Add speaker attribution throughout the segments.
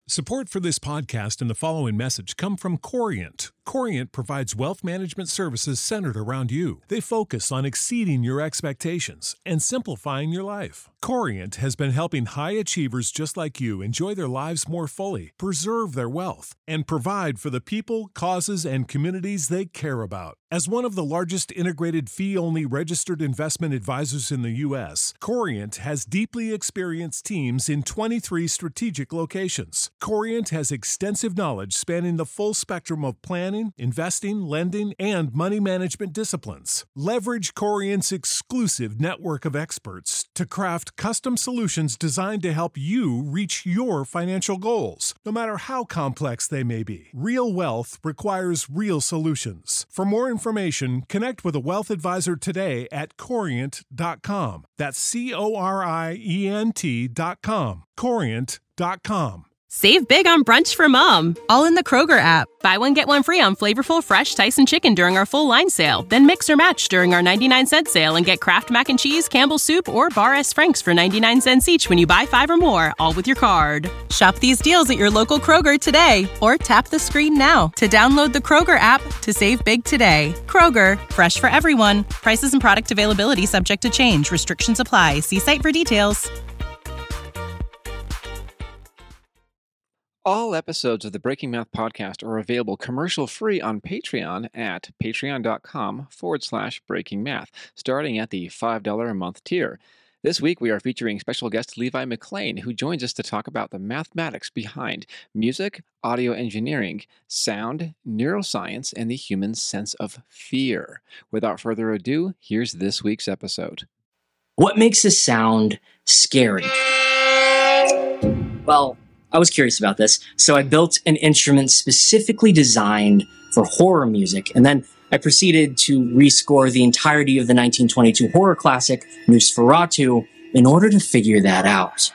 Speaker 1: Support for this podcast and the following message come from Corient. Corient provides wealth management services centered around you. They focus on exceeding your expectations and simplifying your life. Corient has been helping high achievers just like you enjoy their lives more fully, preserve their wealth, and provide for the people, causes, and communities they care about. As one of the largest integrated fee-only registered investment advisors in the U.S., Corient has deeply experienced teams in 23 strategic locations. Corient has extensive knowledge spanning the full spectrum of planning, investing, lending, and money management disciplines. Leverage Corient's exclusive network of experts to craft custom solutions designed to help you reach your financial goals, no matter how complex they may be. Real wealth requires real solutions. For more information, connect with a wealth advisor today at Corient.com. That's Corient.com. Corient.com.
Speaker 2: Save big on brunch for mom, all in the Kroger app. Buy one, get one free on flavorful, fresh Tyson chicken during our full line sale. Then mix or match during our 99-cent sale and get Kraft Mac and Cheese, Campbell's Soup, or Bar S. Frank's for 99 cents each when you buy 5 or more, all with your card. Shop these deals at your local Kroger today or tap the screen now to download the Kroger app to save big today. Kroger, fresh for everyone. Prices and product availability subject to change. Restrictions apply. See site for details.
Speaker 3: All episodes of the Breaking Math podcast are available commercial-free on Patreon at patreon.com/Breaking Math, starting at the $5 a month tier. This week, we are featuring special guest Levi McLean, who joins us to talk about the mathematics behind music, audio engineering, sound, neuroscience, and the human sense of fear. Without further ado, here's this week's episode.
Speaker 4: What makes a sound scary? Well, I was curious about this, so I built an instrument specifically designed for horror music, and then I proceeded to rescore the entirety of the 1922 horror classic Nosferatu in order to figure that out.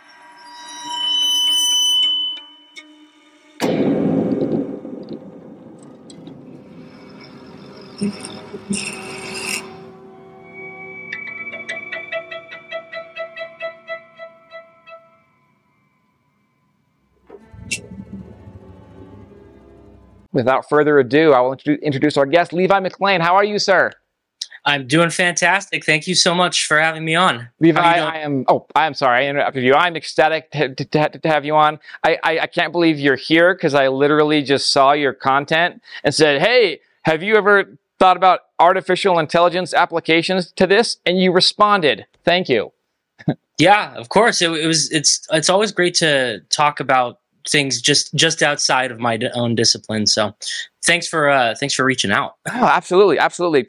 Speaker 3: Without further ado, I will introduce our guest, Levi McLean. How are you, sir?
Speaker 4: I'm doing fantastic. Thank you so much for having me on.
Speaker 3: Levi, I'm sorry, I interrupted you. I'm ecstatic to have you on. I can't believe you're here because I literally just saw your content and said, hey, have you ever thought about artificial intelligence applications to this? And you responded. Thank you.
Speaker 4: Yeah, of course. It's always great to talk about things just outside of my own discipline. So thanks for reaching out.
Speaker 3: Oh, absolutely.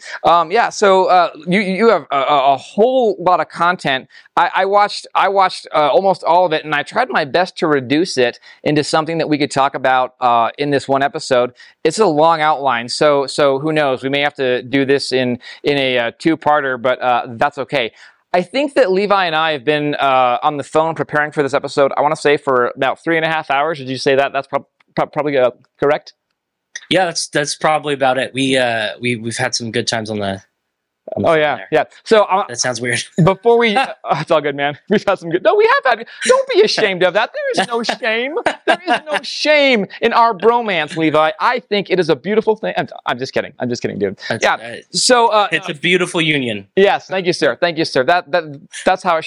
Speaker 3: So you have a whole lot of content. I watched almost all of it, and I tried my best to reduce it into something that we could talk about in this one episode. It's a long outline, so who knows? We may have to do this in a two-parter, but that's okay. I think that Levi and I have been on the phone preparing for this episode, I want to say for about 3.5 hours. Did you say that? That's probably correct?
Speaker 4: Yeah, that's probably about it. We've had some good times on the phone there.
Speaker 3: Yeah. So
Speaker 4: that sounds weird.
Speaker 3: Before we, it's all good, man. We've had some good. No, we have had. Don't be ashamed of that. There is no shame. There is no shame in our bromance, Levi. I think it is a beautiful thing. I'm just kidding. Dude. So
Speaker 4: it's a beautiful union.
Speaker 3: Yes, thank you, sir. That's how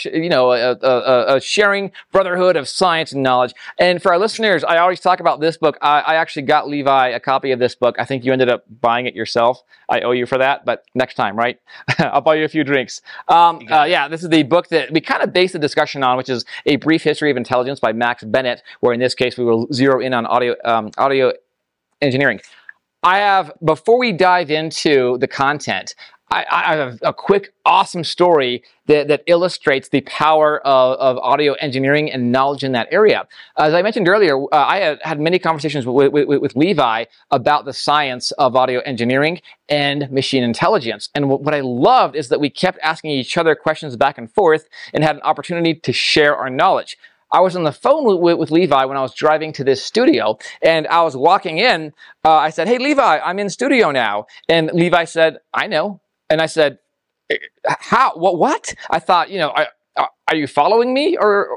Speaker 3: a sharing brotherhood of science and knowledge. And for our listeners, I always talk about this book. I actually got Levi a copy of this book. I think you ended up buying it yourself. I owe you for that, but next time, right? I'll buy you a few drinks. This is the book that we kind of based the discussion on, which is A Brief History of Intelligence by Max Bennett, where in this case we will zero in on audio engineering. Before we dive into the content, I have a quick, awesome story that illustrates the power of audio engineering and knowledge in that area. As I mentioned earlier, I had many conversations with Levi about the science of audio engineering and machine intelligence. And what I loved is that we kept asking each other questions back and forth and had an opportunity to share our knowledge. I was on the phone with Levi when I was driving to this studio, and I was walking in. I said, hey, Levi, I'm in studio now. And Levi said, I know. And I said, how? What? I thought, are you following me or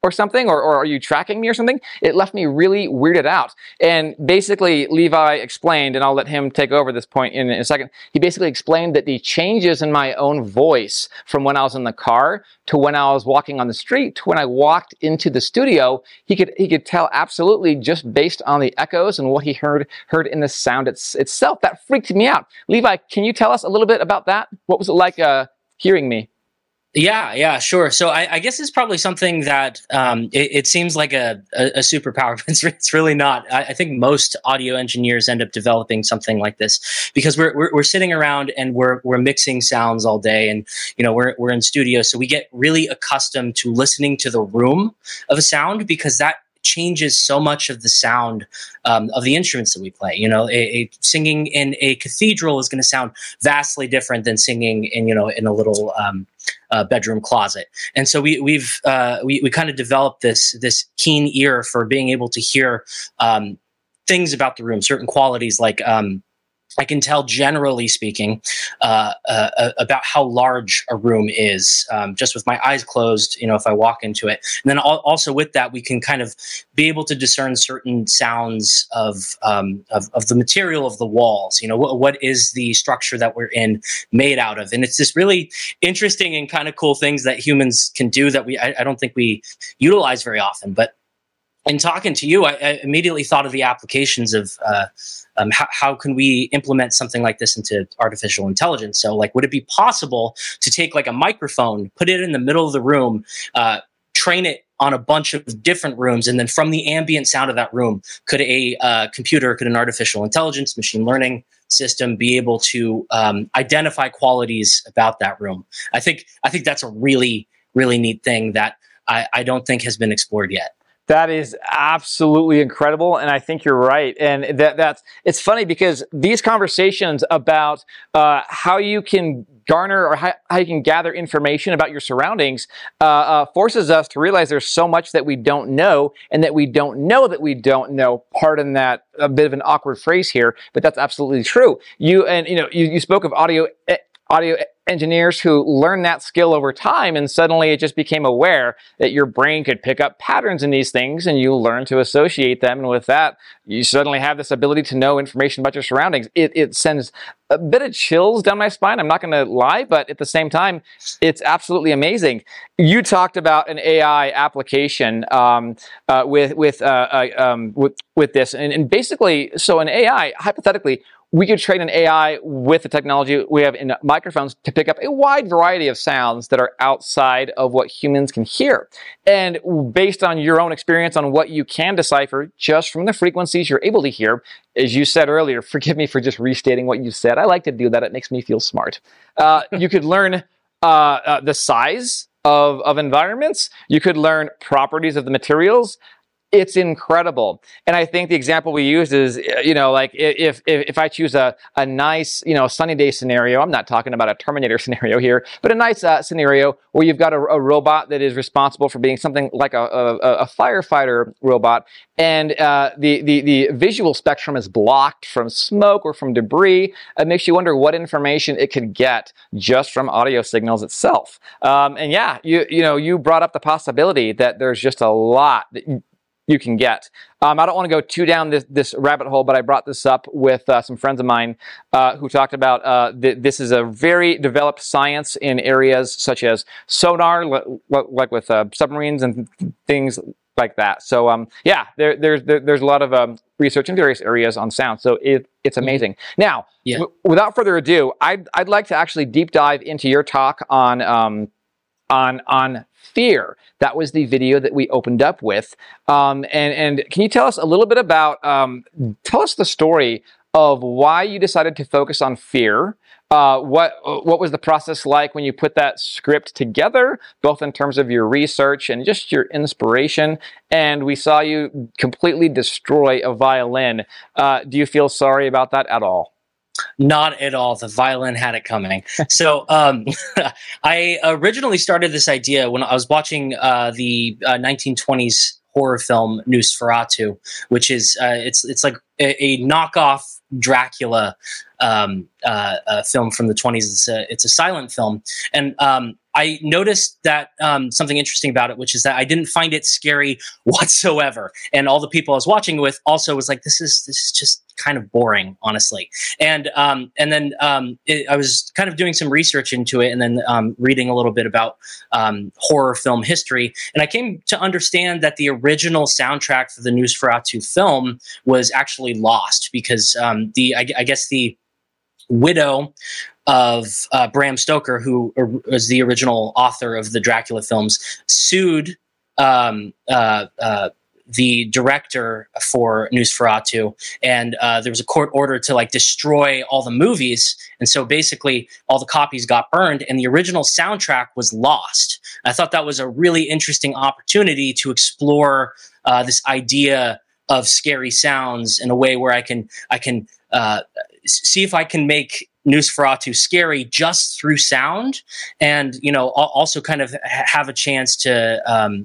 Speaker 3: or something, or are you tracking me or something? It left me really weirded out. And basically, Levi explained, and I'll let him take over this point in a second. He basically explained that the changes in my own voice from when I was in the car to when I was walking on the street to when I walked into the studio, he could tell absolutely just based on the echoes and what he heard in the sound itself. That freaked me out. Levi, can you tell us a little bit about that? What was it like hearing me?
Speaker 4: Yeah, sure. So I guess it's probably something that it seems like a superpower, but it's really not. I think most audio engineers end up developing something like this because we're sitting around and we're mixing sounds all day, and we're in studio, so we get really accustomed to listening to the room of a sound because that changes so much of the sound of the instruments that we play. Singing in a cathedral is going to sound vastly different than singing in a little bedroom closet. And so we kind of developed this keen ear for being able to hear things about the room, certain qualities like I can tell, generally speaking, about how large a room is just with my eyes closed, if I walk into it. And then also with that, we can kind of be able to discern certain sounds of the material of the walls. What is the structure that we're in made out of? And it's this really interesting and kind of cool things that humans can do that I don't think we utilize very often. But in talking to you, I immediately thought of the applications of how can we implement something like this into artificial intelligence? So, would it be possible to take a microphone, put it in the middle of the room, train it on a bunch of different rooms, and then from the ambient sound of that room, could an artificial intelligence, machine learning system be able to identify qualities about that room? I think that's a really, really neat thing that I don't think has been explored yet.
Speaker 3: That is absolutely incredible, and I think you're right. And it's funny because these conversations about how you can garner or how you can gather information about your surroundings forces us to realize there's so much that we don't know, and that we don't know that we don't know. Pardon that a bit of an awkward phrase here, but that's absolutely true. You spoke of audio engineers who learn that skill over time, and suddenly it just became aware that your brain could pick up patterns in these things, and you learn to associate them. And with that, you suddenly have this ability to know information about your surroundings. It sends a bit of chills down my spine. I'm not going to lie, but at the same time, it's absolutely amazing. You talked about an AI application with this, and basically, so an AI, hypothetically, we could train an AI with the technology we have in microphones to pick up a wide variety of sounds that are outside of what humans can hear. And based on your own experience on what you can decipher just from the frequencies you're able to hear, as you said earlier, forgive me for just restating what you said. I like to do that. It makes me feel smart. You could learn the size of environments. You could learn properties of the materials. It's incredible. And I think the example we used is, if I choose a nice, sunny day scenario, I'm not talking about a Terminator scenario here, but a nice scenario where you've got a robot that is responsible for being something like a firefighter robot, and the visual spectrum is blocked from smoke or from debris. It makes you wonder what information it could get just from audio signals itself. You brought up the possibility that there's just a lot that you can get. I don't want to go too down this rabbit hole, but I brought this up with some friends of mine who talked about this is a very developed science in areas such as sonar, like with submarines and things like that. So there's a lot of research in various areas on sound. So it's amazing. Now, without further ado, I'd like to actually deep dive into your talk on fear. That was the video that we opened up with. And can you tell us a little bit about, tell us the story of why you decided to focus on fear. What was the process like when you put that script together, both in terms of your research and just your inspiration? And we saw you completely destroy a violin. Do you feel sorry about that at all?
Speaker 4: Not at all. The violin had it coming. So I originally started this idea when I was watching the 1920s horror film Nosferatu, which is it's like a knockoff Dracula film from the 20s. It's a silent film, and I noticed that something interesting about it, which is that I didn't find it scary whatsoever. And all the people I was watching with also was like, this is just kind of boring, honestly. And then I was kind of doing some research into it, and then reading a little bit about horror film history. And I came to understand that the original soundtrack for the Nosferatu film was actually lost because I guess the widow of Bram Stoker, who was the original author of the Dracula films, sued the director for Nosferatu, and there was a court order to like destroy all the movies, and so basically all the copies got burned, and the original soundtrack was lost. I thought that was a really interesting opportunity to explore this idea of scary sounds in a way where I can see if I can make Nosferatu scary just through sound, and also kind of have a chance to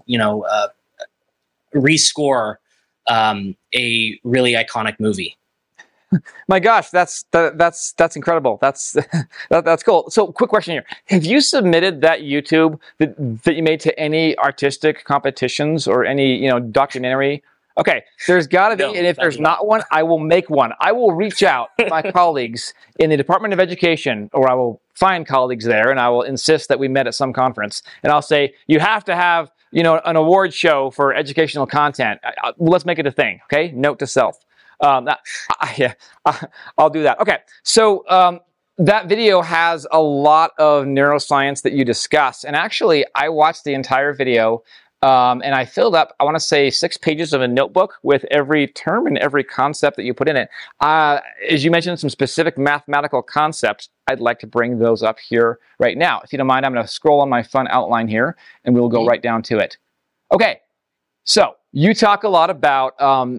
Speaker 4: rescore a really iconic movie.
Speaker 3: My gosh, that's incredible. That's cool. So, quick question here: have you submitted that YouTube that you made to any artistic competitions or any documentary? Okay, there's got to be, and if there's not one, I will make one. I will reach out to my colleagues in the Department of Education, or I will find colleagues there, and I will insist that we met at some conference, and I'll say, you have to have an award show for educational content. Let's make it a thing, okay? Note to self. I'll do that. Okay, so that video has a lot of neuroscience that you discuss, and actually, I watched the entire video, and I filled up, I want to say, 6 pages of a notebook with every term and every concept that you put in it. As you mentioned, some specific mathematical concepts. I'd like to bring those up here right now. If you don't mind, I'm going to scroll on my fun outline here, and we'll go right down to it. Okay, so you talk a lot about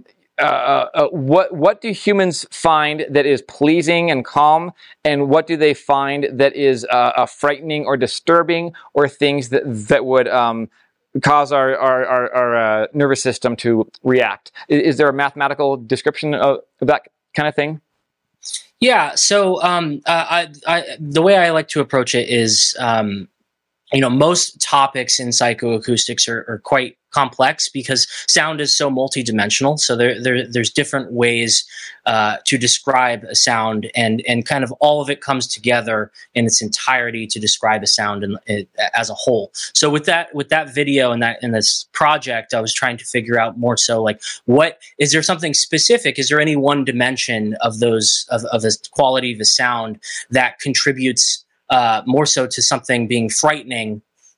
Speaker 3: what do humans find that is pleasing and calm, and what do they find that is frightening or disturbing, or things that would cause our nervous system to react. Is there a mathematical description of that kind of thing?
Speaker 4: Yeah. So the way I like to approach it is, most topics in psychoacoustics are quite complex because sound is so multidimensional. So there's different ways to describe a sound, and kind of all of it comes together in its entirety to describe a sound as a whole. So with that video and this project, I was trying to figure out more so like, what is there something specific? Is there any one dimension of those of the quality of the sound that contributes more so to something being frightening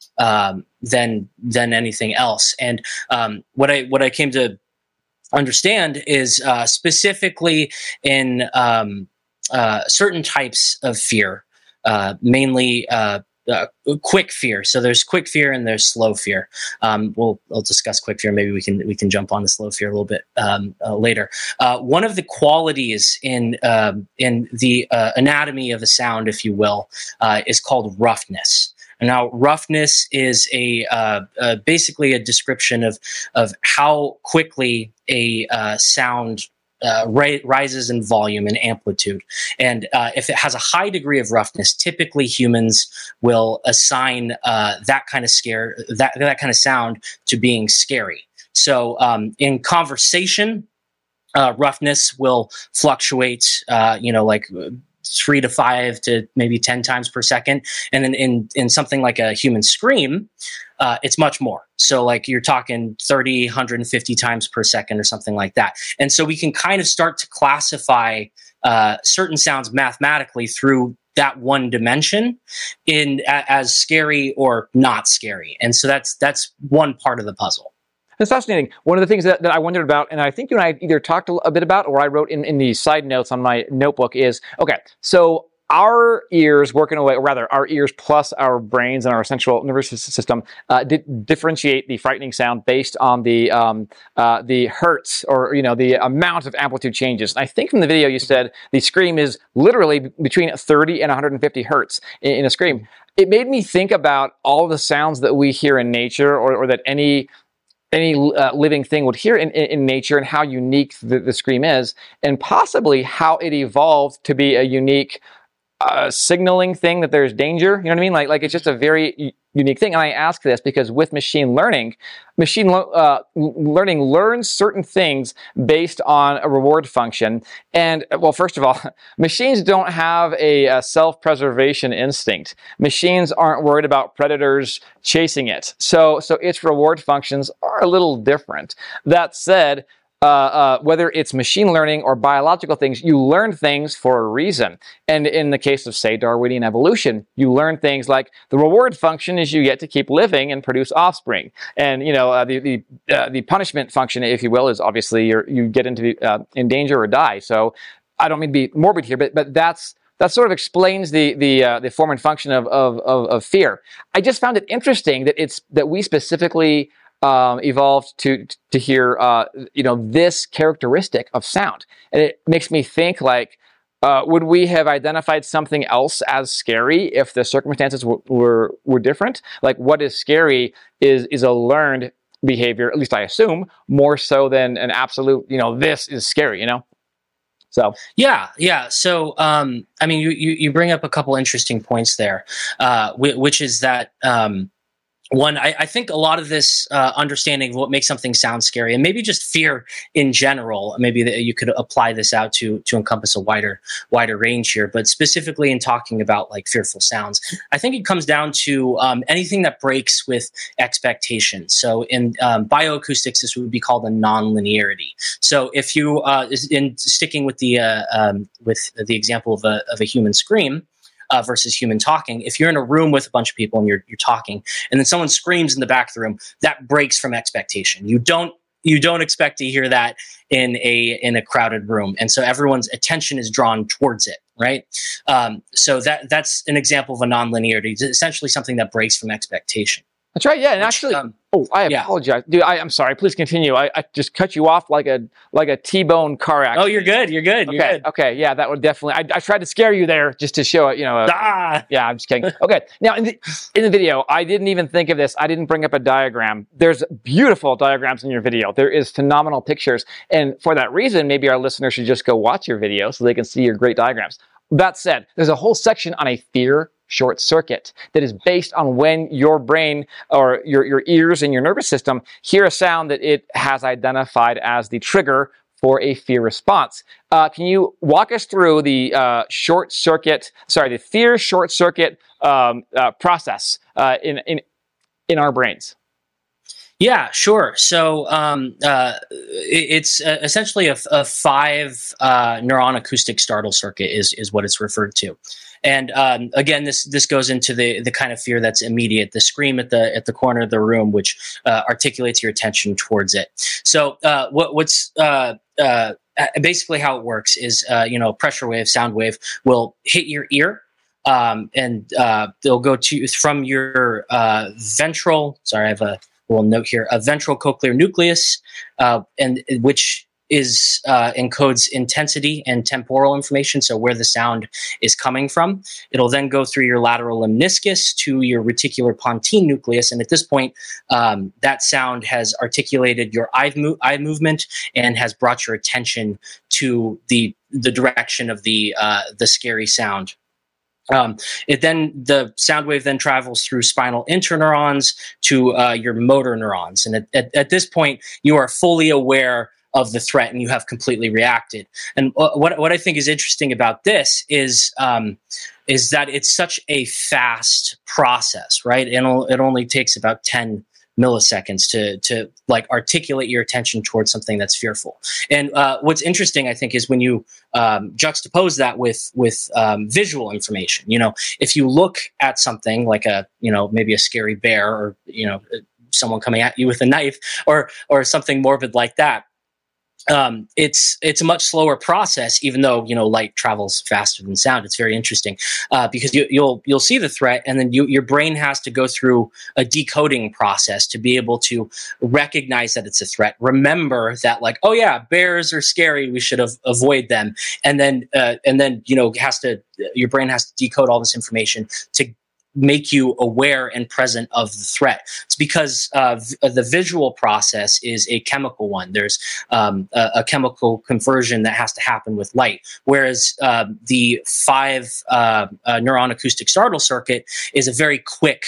Speaker 4: than anything else? And what I came to understand is specifically in certain types of fear, mainly quick fear. So there's quick fear and there's slow fear. I'll discuss quick fear. Maybe we can jump on the slow fear a little bit later. One of the qualities in the anatomy of a sound, if you will, is called roughness. Now, roughness is basically a description of how quickly a sound rises in volume and amplitude. And if it has a high degree of roughness, typically humans will assign that kind of sound to being scary. So in conversation, roughness will fluctuate, like 3 to 5 to maybe 10 times per second. And then in something like a human scream, it's much more. So like you're talking 30, 150 times per second or something like that. And so we can kind of start to classify certain sounds mathematically through that one dimension as scary or not scary. And so that's one part of the puzzle.
Speaker 3: That's fascinating. One of the things that I wondered about, and I think you and I either talked a bit about, or I wrote in the side notes on my notebook, is, okay, so our ears working away, or rather our ears plus our brains and our central nervous system differentiate the frightening sound based on the hertz, or the amount of amplitude changes. And I think from the video you said the scream is literally between 30 and 150 hertz in a scream. It made me think about all the sounds that we hear in nature, or that any living thing would hear in nature, and how unique the scream is, and possibly how it evolved to be a unique signaling thing that there's danger. You know what I mean? Like it's just a very unique thing. And I ask this because with machine learning, learning learns certain things based on a reward function. And well, first of all, machines don't have a self-preservation instinct. Machines aren't worried about predators chasing it. So its reward functions are a little different. That said, whether it's machine learning or biological things, you learn things for a reason. And in the case of, say, Darwinian evolution, you learn things like the reward function is you get to keep living and produce offspring. And, the punishment function, if you will, is obviously you get in danger or die. So I don't mean to be morbid here, but that sort of explains the form and function of fear. I just found it interesting that we specifically evolved to hear this characteristic of sound, and it makes me think like, would we have identified something else as scary if the circumstances were different? Like, what is scary is a learned behavior, at least I assume, more so than an absolute, this is scary, So
Speaker 4: yeah. So you bring up a couple interesting points there, which is that one, I think a lot of this understanding of what makes something sound scary, and maybe just fear in general, maybe that you could apply this out to encompass a wider range here. But specifically in talking about like fearful sounds, I think it comes down to anything that breaks with expectations. So in bioacoustics, this would be called a nonlinearity. So if you in sticking with the example of a human scream. Versus human talking. If you're in a room with a bunch of people and you're talking, and then someone screams in the back of the room, that breaks from expectation. You don't expect to hear that in a crowded room, and so everyone's attention is drawn towards it, right? So that's an example of a nonlinearity. It's essentially something that breaks from expectation.
Speaker 3: That's right. Yeah, and actually, I apologize, dude. I'm sorry. Please continue. I just cut you off like a T-bone car accident.
Speaker 4: Oh, you're good. You're good.
Speaker 3: Okay. Yeah, that would definitely. I tried to scare you there just to show it. Yeah, I'm just kidding. Okay. Now in the video, I didn't even think of this. I didn't bring up a diagram. There's beautiful diagrams in your video. There is phenomenal pictures, and for that reason, maybe our listeners should just go watch your video so they can see your great diagrams. That said, there's a whole section on a fear short circuit that is based on when your brain or your ears and your nervous system hear a sound that it has identified as the trigger for a fear response. Can you walk us through the the fear short circuit process in our brains?
Speaker 4: Yeah, sure. So it's essentially a 5 neuron acoustic startle circuit is what it's referred to. And again, this goes into the kind of fear that's immediate, the scream at the corner of the room, which articulates your attention towards it. So what's basically how it works is pressure wave, sound wave will hit your ear. And they'll go from your ventral. Sorry, I have a little note here. A ventral cochlear nucleus, and which encodes intensity and temporal information, so where the sound is coming from. It'll then go through your lateral lemniscus to your reticular pontine nucleus, and at this point, that sound has articulated your eye movement and has brought your attention to the direction of the scary sound. The sound wave then travels through spinal interneurons to your motor neurons, and at this point, you are fully aware of the threat and you have completely reacted. And what I think is interesting about this is that it's such a fast process, right? It only takes about 10 milliseconds to like articulate your attention towards something that's fearful. And what's interesting, I think, is when you juxtapose that with visual information. If you look at something like maybe a scary bear, or someone coming at you with a knife, or something morbid like that, it's a much slower process, even though light travels faster than sound. It's very interesting because you'll see the threat, and then your brain has to go through a decoding process to be able to recognize that it's a threat. Remember that, like, oh yeah, bears are scary, we should avoid them, and then your brain has to decode all this information to make you aware and present of the threat. It's because the visual process is a chemical one. There's a chemical conversion that has to happen with light, whereas the 5 neuron acoustic startle circuit is a very quick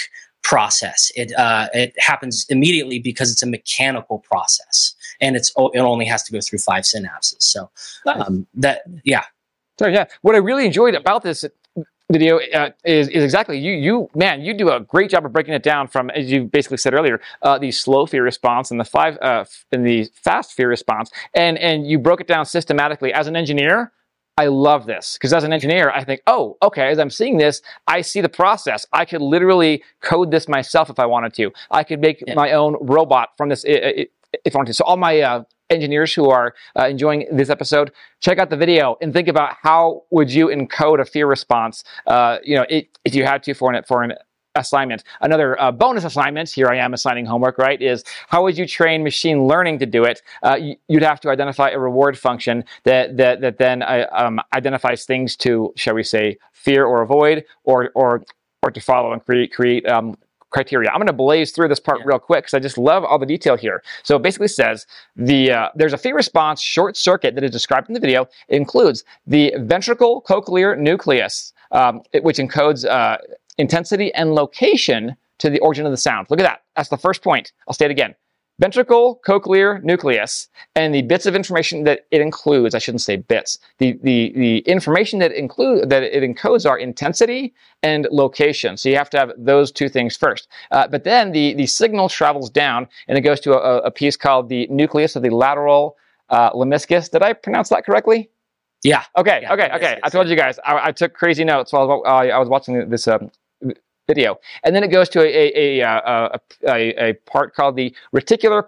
Speaker 4: process. It happens immediately because it's a mechanical process, and it only has to go through 5 synapses. So
Speaker 3: Sorry, yeah. What I really enjoyed about this video is exactly you do a great job of breaking it down from, as you basically said earlier, the slow fear response and the fast fear response, and you broke it down systematically. As an engineer, I love this, because as an engineer, I think, oh, okay, as I'm seeing this, I see the process. I could literally code this myself if I wanted to. I could make my own robot from this if I wanted to. So all my engineers who are enjoying this episode, check out the video and think about how would you encode a fear response, if you had to for an assignment. Another bonus assignment, here I am assigning homework, right, is how would you train machine learning to do it? You'd have to identify a reward function that then identifies things to, shall we say, fear or avoid, or to follow and create criteria. I'm going to blaze through this part real quick because I just love all the detail here. So it basically says there's a fear response short circuit that is described in the video. It includes the ventricle cochlear nucleus, which encodes intensity and location to the origin of the sound. Look at that. That's the first point. I'll say it again. Ventricle cochlear nucleus, and the bits of information that it includes, I shouldn't say bits, the information that it encodes are intensity and location. So you have to have those two things first. But then the signal travels down, and it goes to a piece called the nucleus of the lateral lemniscus. Did I pronounce that correctly?
Speaker 4: Yeah.
Speaker 3: Okay. I told you guys. I took crazy notes while I was watching this video, and then it goes to a part called the reticular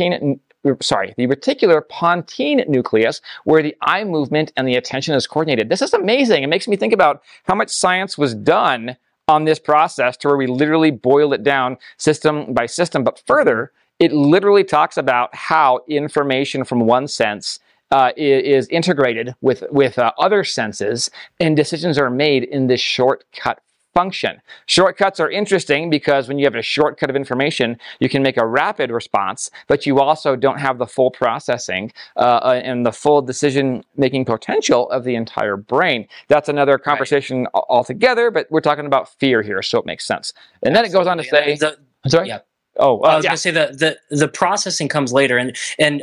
Speaker 3: pontine nucleus, where the eye movement and the attention is coordinated. This is amazing. It makes me think about how much science was done on this process to where we literally boiled it down system by system. But further, it literally talks about how information from one sense is integrated with other senses, and decisions are made in this shortcut function. Shortcuts are interesting because when you have a shortcut of information, you can make a rapid response, but you also don't have the full processing and the full decision-making potential of the entire brain. That's another conversation altogether, but we're talking about fear here, so it makes sense. And then it goes on to say... I'm sorry?
Speaker 4: Yeah. I was going to say the processing comes later, and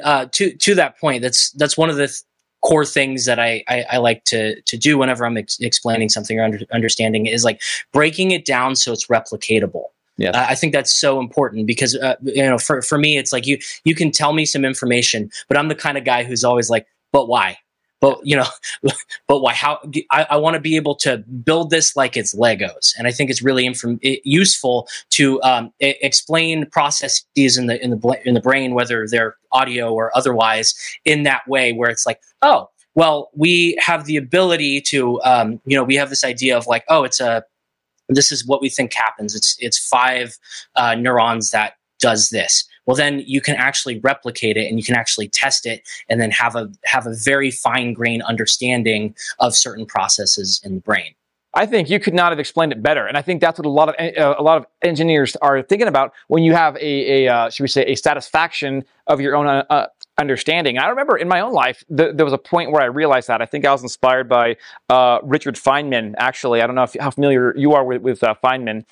Speaker 4: to that point, that's one of the core things that I like to do whenever I'm explaining something or understanding is like breaking it down so it's replicatable. Yes. I think that's so important because for me it's like you can tell me some information, but I'm the kind of guy who's always like, but why? But but why? How? I want to be able to build this like it's Legos, and I think it's really useful to explain processes in the brain, whether they're audio or otherwise, in that way where it's like, oh, well, we have the ability to, we have this idea of like, oh, this is what we think happens. It's 5 neurons that does this. Well, then you can actually replicate it and you can actually test it and then have a very fine-grained understanding of certain processes in the brain.
Speaker 3: I think you could not have explained it better, and I think that's what a lot of engineers are thinking about when you have should we say, a satisfaction of your own understanding. And I remember in my own life, there was a point where I realized that. I think I was inspired by Richard Feynman. Actually, I don't know how familiar you are with Feynman.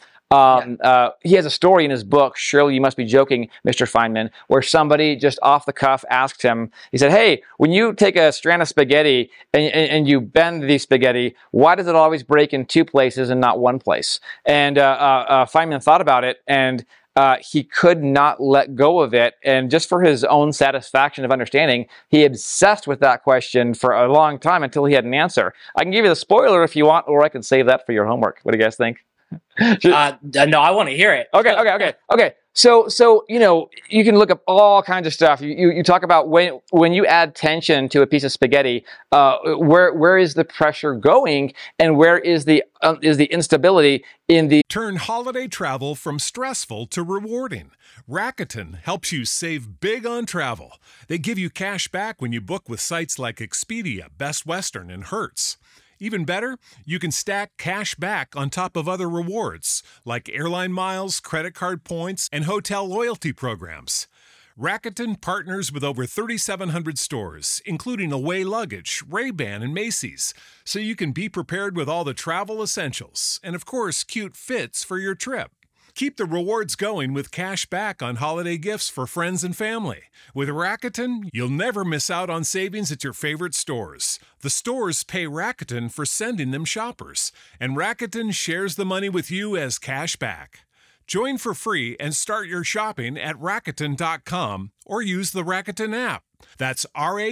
Speaker 3: He has a story in his book, Surely You Must Be Joking, Mr. Feynman, where somebody just off the cuff asked him, he said, hey, when you take a strand of spaghetti and you bend the spaghetti, why does it always break in 2 places and not 1 place? And Feynman thought about it, and he could not let go of it. And just for his own satisfaction of understanding, he obsessed with that question for a long time until he had an answer. I can give you the spoiler if you want, or I can save that for your homework. What do you guys think?
Speaker 4: No, I want to hear it.
Speaker 3: Okay. So you can look up all kinds of stuff. You talk about when you add tension to a piece of spaghetti, where is the pressure going, and where is the instability in the...
Speaker 1: Turn holiday travel from stressful to rewarding. Rakuten helps you save big on travel. They give you cash back when you book with sites like Expedia, Best Western, and Hertz. Even better, you can stack cash back on top of other rewards, like airline miles, credit card points, and hotel loyalty programs. Rakuten partners with over 3,700 stores, including Away Luggage, Ray-Ban, and Macy's, so you can be prepared with all the travel essentials and, of course, cute fits for your trip. Keep the rewards going with cash back on holiday gifts for friends and family. With Rakuten, you'll never miss out on savings at your favorite stores. The stores pay Rakuten for sending them shoppers, and Rakuten shares the money with you as cash back. Join for free and start your shopping at Rakuten.com or use the Rakuten app. That's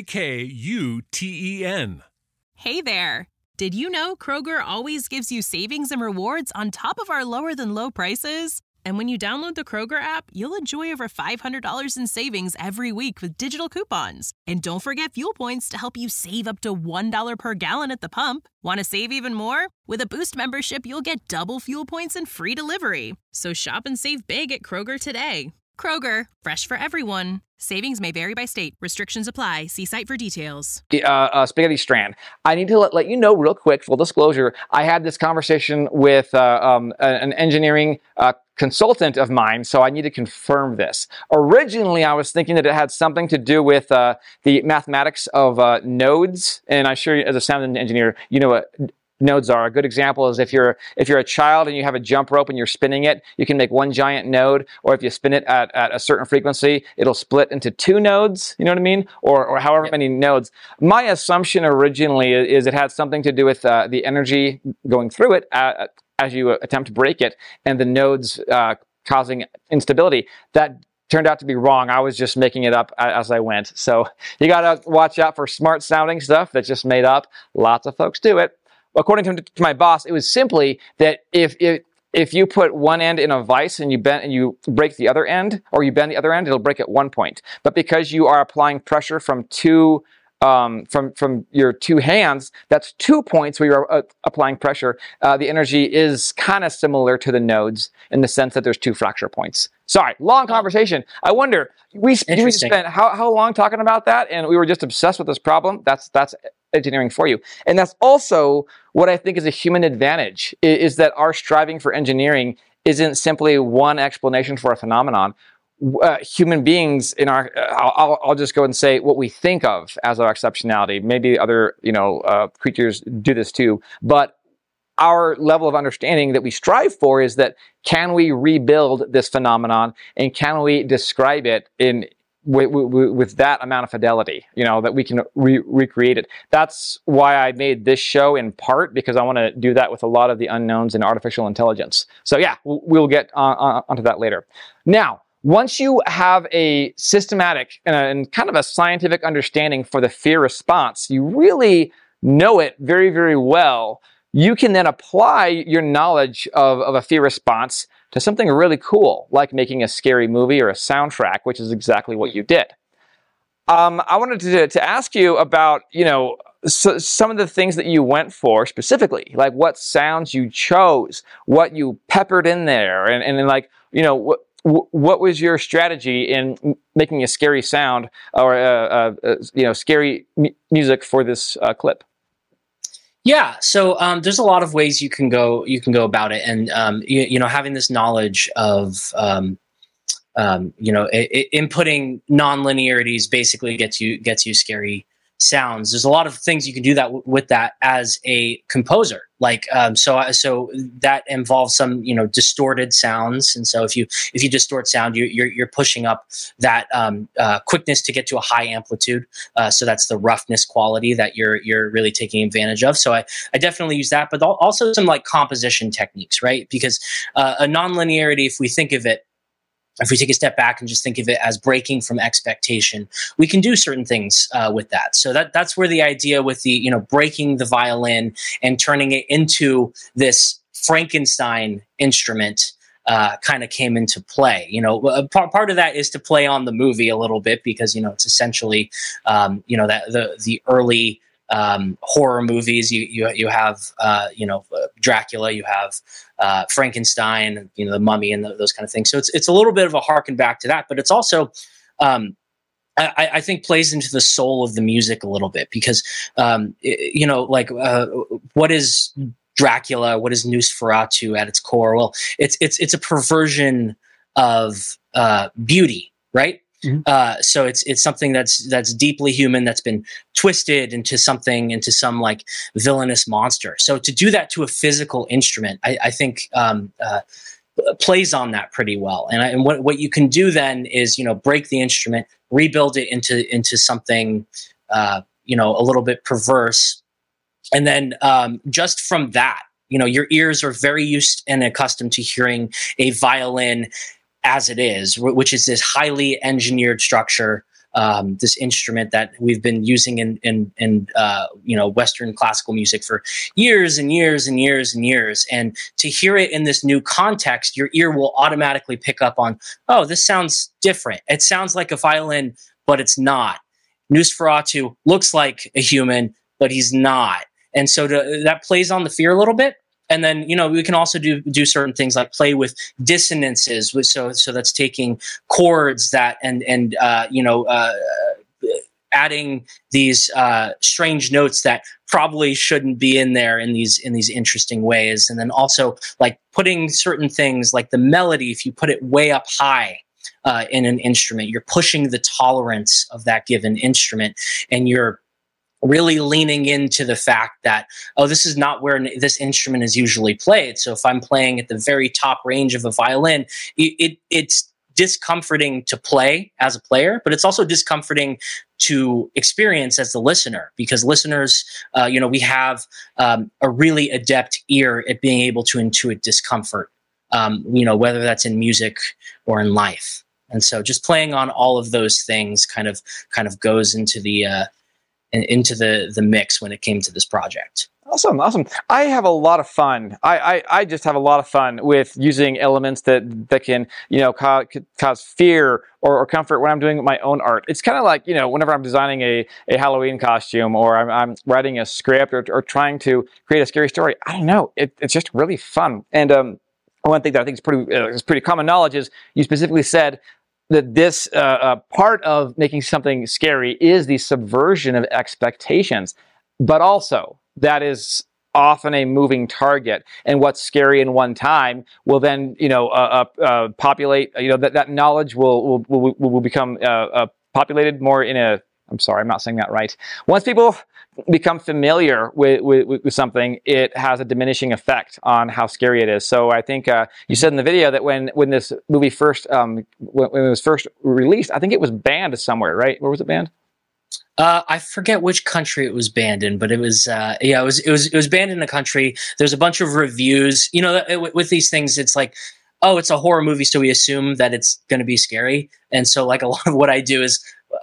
Speaker 1: Rakuten.
Speaker 2: Hey there! Did you know Kroger always gives you savings and rewards on top of our lower-than-low prices? And when you download the Kroger app, you'll enjoy over $500 in savings every week with digital coupons. And don't forget fuel points to help you save up to $1 per gallon at the pump. Want to save even more? With a Boost membership, you'll get double fuel points and free delivery. So shop and save big at Kroger today. Kroger, fresh for everyone. Savings may vary by state. Restrictions apply. See site for details.
Speaker 3: Spaghetti Strand. I need to let you know real quick, full disclosure, I had this conversation with an engineering consultant of mine, so I need to confirm this. Originally, I was thinking that it had something to do with the mathematics of nodes, and I'm sure as a sound engineer, you know what nodes are. A good example is if you're a child and you have a jump rope and you're spinning it, you can make one giant node, or if you spin it at a certain frequency, it'll split into two nodes, you know what I mean? Or however many nodes. My assumption originally is it had something to do with the energy going through it as you attempt to break it, and the nodes causing instability. That turned out to be wrong. I was just making it up as I went. So you gotta watch out for smart sounding stuff that's just made up. Lots of folks do it. According to my boss, it was simply that if you put one end in a vise and you break the other end, or you bend the other end, it'll break at one point. But because you are applying pressure from from your two hands, that's 2 points where you're applying pressure. The energy is kind of similar to the nodes in the sense that there's two fracture points. Sorry, long conversation. I wonder, we spent how long talking about that, and we were just obsessed with this problem. That's engineering for you. And that's also what I think is a human advantage, is that our striving for engineering isn't simply one explanation for a phenomenon. Human beings in our, I'll just go and say what we think of as our exceptionality. Maybe other, creatures do this too, but our level of understanding that we strive for is that, can we rebuild this phenomenon, and can we describe it with that amount of fidelity, that we can recreate it. That's why I made this show, in part because I want to do that with a lot of the unknowns in artificial intelligence. So yeah, we'll get onto that later. Now, once you have a systematic and kind of a scientific understanding for the fear response, you really know it very, very well. You can then apply your knowledge of a fear response to something really cool, like making a scary movie or a soundtrack, which is exactly what you did. I wanted to ask you about, some of the things that you went for specifically, like what sounds you chose, what you peppered in there, and like, what was your strategy in making a scary sound or scary music for this clip?
Speaker 4: Yeah, so there's a lot of ways you can go about it, and having this knowledge of inputting non-linearities basically gets you scary sounds. There's a lot of things you can do that with that as a composer. Like so that involves some distorted sounds, and so if you distort sound, you're pushing up that quickness to get to a high amplitude. So that's the roughness quality that you're really taking advantage of. So I definitely use that, but also some like composition techniques, right? Because a nonlinearity, if we think of it, if we take a step back and just think of it as breaking from expectation, we can do certain things with that. So that's where the idea with the, breaking the violin and turning it into this Frankenstein instrument kind of came into play. Part of that is to play on the movie a little bit, because, it's essentially, that the early horror movies. You have Dracula, you have Frankenstein, the Mummy, and those kind of things. So it's a little bit of a harken back to that, but it's also I think plays into the soul of the music a little bit, because what is Dracula? What is Nosferatu at its core? Well, it's a perversion of beauty, right? Mm-hmm. So it's something that's deeply human, that's been twisted into some like villainous monster. So to do that to a physical instrument, I think plays on that pretty well. And what you can do then is, break the instrument, rebuild it into something, a little bit perverse. And then just from that, your ears are very used and accustomed to hearing a violin as it is, which is this highly engineered structure, this instrument that we've been using in Western classical music for years and years and years and years. And to hear it in this new context, your ear will automatically pick up on, oh, this sounds different. It sounds like a violin, but it's not. Nosferatu looks like a human, but he's not. And so that plays on the fear a little bit. And then, we can also do certain things like play with dissonances. So that's taking chords adding these strange notes that probably shouldn't be in there in these interesting ways. And then also like putting certain things like the melody, if you put it way up high in an instrument, you're pushing the tolerance of that given instrument, and you're really leaning into the fact that, oh, this is not where this instrument is usually played. So if I'm playing at the very top range of a violin, it's discomforting to play as a player, but it's also discomforting to experience as the listener, because listeners, we have a really adept ear at being able to intuit discomfort, whether that's in music or in life. And so just playing on all of those things kind of goes into the mix when it came to this project.
Speaker 3: Awesome. I have a lot of fun. I just have a lot of fun with using elements that can, cause fear or comfort when I'm doing my own art. It's kind of like, whenever I'm designing a Halloween costume, or I'm writing a script or trying to create a scary story. I don't know. It's just really fun. And one thing that I think is pretty common knowledge is you specifically said that this part of making something scary is the subversion of expectations, but also that is often a moving target, and what's scary in one time will then, populate. That knowledge will become populated more in a. I'm sorry, I'm not saying that right. Once people become familiar with something, it has a diminishing effect on how scary it is. So I think you said in the video that when this movie first when it was first released, I think it was banned somewhere, right? Where was it banned?
Speaker 4: I forget which country it was banned in, but it was it was banned in a country. There's a bunch of reviews. With these things, it's like, oh, it's a horror movie, so we assume that it's going to be scary. And so, like, a lot of what I do is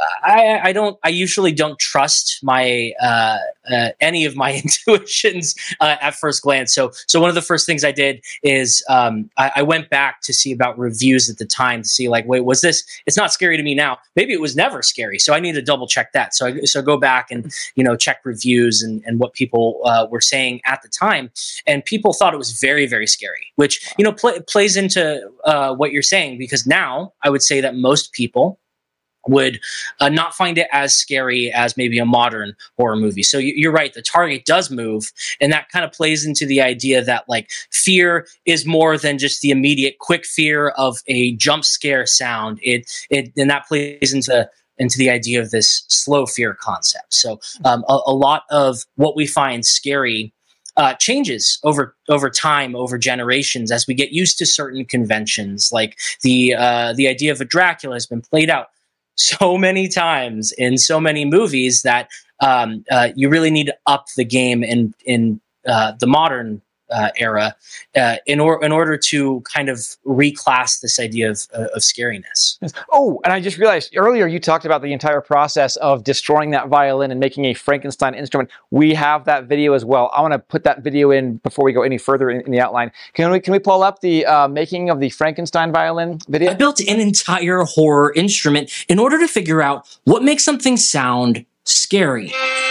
Speaker 4: I usually don't trust my any of my intuitions at first glance. So one of the first things I did is I went back to see about reviews at the time to see, like, wait, was this? It's not scary to me now. Maybe it was never scary. So I need to double check that. So I go back and check reviews and what people were saying at the time, and people thought it was very, very scary, which plays into what you're saying, because now I would say that most people would not find it as scary as maybe a modern horror movie. So you're right, the target does move, and that kind of plays into the idea that, like, fear is more than just the immediate quick fear of a jump scare sound. And that plays into the idea of this slow fear concept. So a lot of what we find scary changes over time, over generations, as we get used to certain conventions. Like the idea of a Dracula has been played out so many times in so many movies that you really need to up the game in the modern era in order to kind of reclass this idea of scariness.
Speaker 3: Oh, and I just realized earlier you talked about the entire process of destroying that violin and making a Frankenstein instrument. We have that video as well. I want to put that video in before we go any further in the outline. Can we pull up the making of the Frankenstein violin video?
Speaker 4: I built an entire horror instrument in order to figure out what makes something sound scary.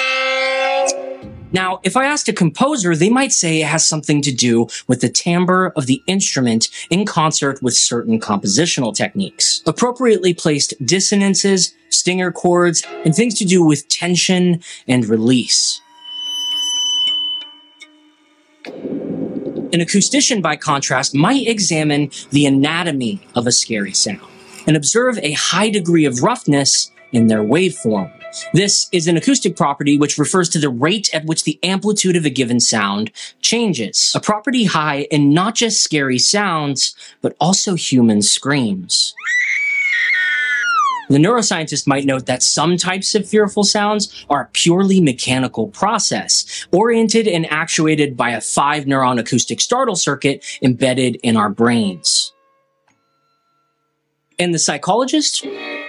Speaker 4: Now, if I asked a composer, they might say it has something to do with the timbre of the instrument in concert with certain compositional techniques. Appropriately placed dissonances, stinger chords, and things to do with tension and release. An acoustician, by contrast, might examine the anatomy of a scary sound and observe a high degree of roughness in their waveform. This is an acoustic property which refers to the rate at which the amplitude of a given sound changes. A property high in not just scary sounds, but also human screams. The neuroscientist might note that some types of fearful sounds are a purely mechanical process, oriented and actuated by a 5-neuron acoustic startle circuit embedded in our brains. And the psychologist?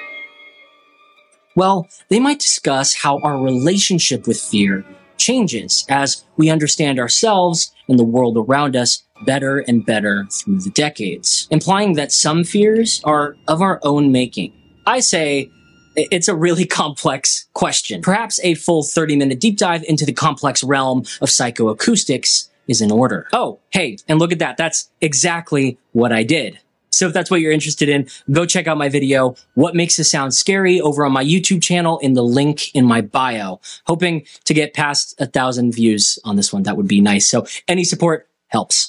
Speaker 4: Well, they might discuss how our relationship with fear changes as we understand ourselves and the world around us better and better through the decades, implying that some fears are of our own making. I say it's a really complex question. Perhaps a full 30-minute deep dive into the complex realm of psychoacoustics is in order. Oh, hey, and look at that. That's exactly what I did. So if that's what you're interested in, go check out my video, What Makes a Sound Scary, over on my YouTube channel in the link in my bio. Hoping to get past 1,000 views on this one. That would be nice. So any support helps.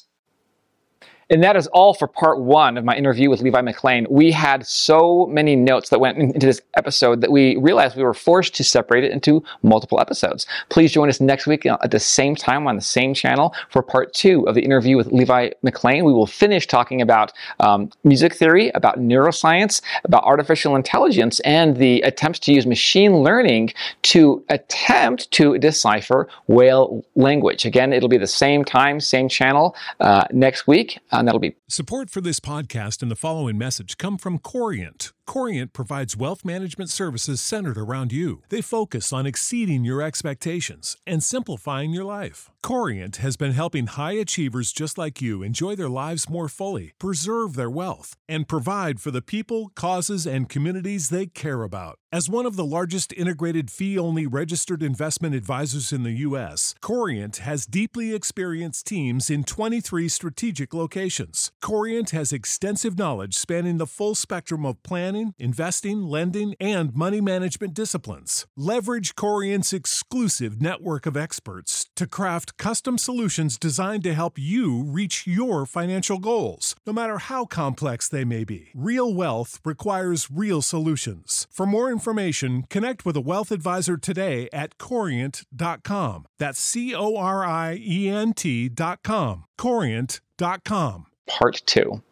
Speaker 3: And that is all for part 1 of my interview with Levi McLean. We had so many notes that went into this episode that we realized we were forced to separate it into multiple episodes. Please join us next week at the same time on the same channel for part 2 of the interview with Levi McLean. We will finish talking about music theory, about neuroscience, about artificial intelligence, and the attempts to use machine learning to attempt to decipher whale language. Again, it'll be the same time, same channel next week. And that'll be
Speaker 1: Support for this podcast and the following message come from Corient. Corient provides wealth management services centered around you. They focus on exceeding your expectations and simplifying your life. Corient has been helping high achievers just like you enjoy their lives more fully, preserve their wealth, and provide for the people, causes, and communities they care about. As one of the largest integrated fee-only registered investment advisors in the U.S., Corient has deeply experienced teams in 23 strategic locations. Corient has extensive knowledge spanning the full spectrum of planning, investing, lending, and money management disciplines. Leverage Corient's exclusive network of experts to craft custom solutions designed to help you reach your financial goals, no matter how complex they may be. Real wealth requires real solutions. For more information, connect with a wealth advisor today at Corient.com. That's Corient.com. Corient.com.
Speaker 3: part 2.